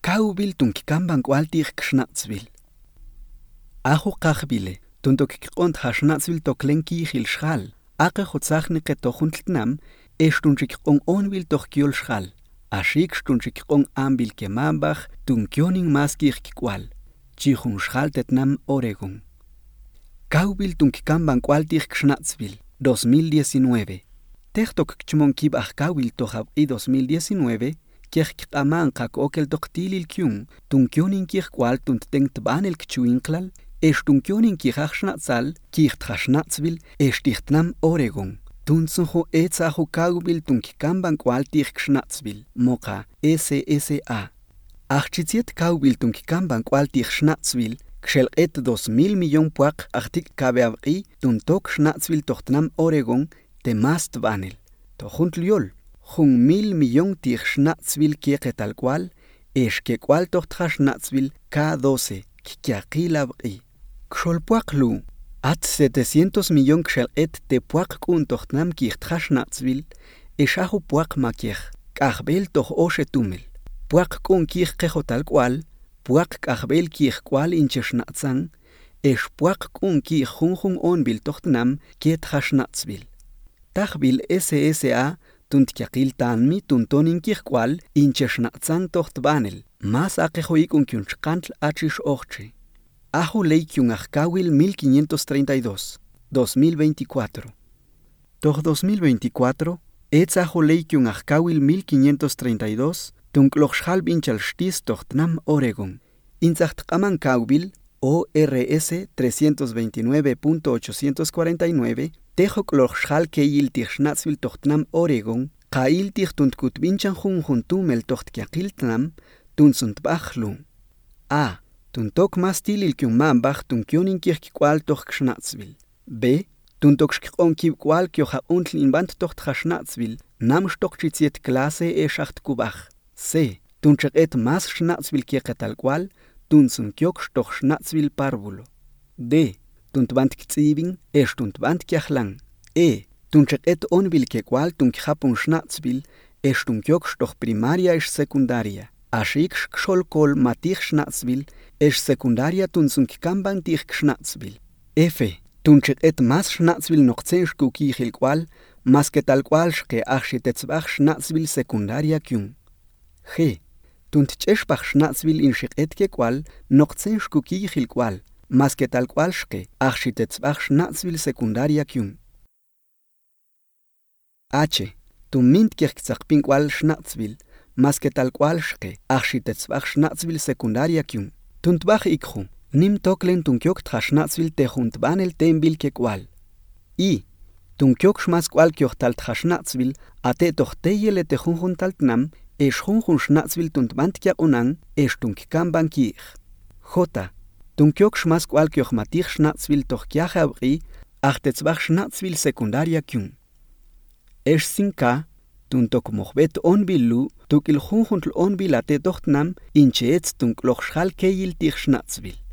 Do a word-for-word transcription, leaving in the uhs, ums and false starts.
Kaubil tunkikamban kualtih kschnatzvil. Ahu kachbile, tuntok kont hasnatzvil toklenki hil schal. Ake hotzachne tochuntnam, estunchik on onvil tochkiol schal. Ashik stunchik on ambil kemambach, tunkioning maskich kwal. Chichun schal tetnam Oregon. Kaubil tunkikamban kualtih kschnatzvil, dos mil diecinueve. Techtok kchmon kib ach kaubil tochab i dos mil diecinueve. Kich kaman kak okel doktilil kyun, tunkionin kich kwal tunt denkt banel kchuinklal, es tunkionin kich achschnatzal, kich trachschnatzvil, es dichtnam Oregon. Tunzunho etzahu kaubil tunkikamban kwal tich kschnatzvil, moka, S S A. Achchiziet kaubil tunkikamban kwal tich schnatzvil, kshel et dos mil millon puak achtik kabeavri, tuntok schnatzvil tochtnam Oregon, te mast banel. Tochunt liol. Jun mil millón tich schnatzvil kieke tal cual, es que cual tocht schnatzvil K doce, kiakilabri. Xolpuaklu, at setecientos millón xel et te puak kun tochtnam kich schnatzvil, es ahu puak makiech, kachbel toch oshe tumel. Puak kun kich kejo tal cual, puak kachbel kich cual inche schnatzang, es puak kun kich jun jun onbil tochtnam kiet schnatzvil. Tachbil S S A, tunt kiakil tanmi tuntonin kirkwal inche schnatzang tocht banel. Mas akejoik un kyunchkantl achish ochche. Ahu leikyun achkawil mil quinientos treinta y dos, dos mil veinticuatro. Toch dos mil veinticuatro, etz ahu leikyun achkawil mil quinientos treinta y dos, tunklochschal binchal stis tochtnam Oregon. Inzacht kaman kawil, O R S trescientos veintinueve punto ochocientos cuarenta y nueve, Tehok lochschal keil tich schnatzvil tochtnam Oregon, kail tich tunt kut binchan jun juntumel tocht kiakiltnam, tunsunt bachlu. A. Tuntok mas tilil kyun man bach tunkionin kirk kwal toch schnatzvil. B. Tuntok schkon kib kwal kyo ha untl in band tocht schnatzvil, nam stokchiziet klase e schacht kubach. C. Tunchak et mas schnatzvil kirke tal kwal, tunsun kyok stoch schnatzvil parvulo. D. Tunt band kzibing, es tunt band kiachlang. E. Tunchak et onvil ke kwal tunk hapun schnatzvil, es tunk yok stoch primaria es secundaria. Ashik xol kol matich schnatzvil, es secundaria tunsun kamban tich schnatzvil. F. Tunchak et mas schnatzvil noch zehn shkukihil kwal, mas ke tal kwal shke achsitetzbach schnatzvil secundaria kyun. G. Tunt cheshbach schnatzvil in shik et ke kwal, noch zehn shkukihil kwal. Mas que tal cual shke, achitetzbach schnatzvil secundaria kyun. H. Tu mint kirkzakpin kwal schnatzvil, mas que tal cual shke, achitetzbach schnatzvil secundaria kyun. Tuntbach ikhu, nim toklen tunkyok tra schnatzvil tejunt banel tembil ke kwal. I. Tunkyok shmas kwal kyok tal tra schnatzvil, ate toch teyele tejunjun taltnam, es junjun schnatzvil tuntbant kya unang, es tunkikan bankir. J. Tunkyok shmas kwal kyok matich schnatzvil toch kiache abri, achtetzbach schnatzvil secundaria kyun. Es sinka, tuntok mochbet onbilu, tukil junjuntl onbilate tochtnam, incheetz tunkloch schal keil tich schnatzvil.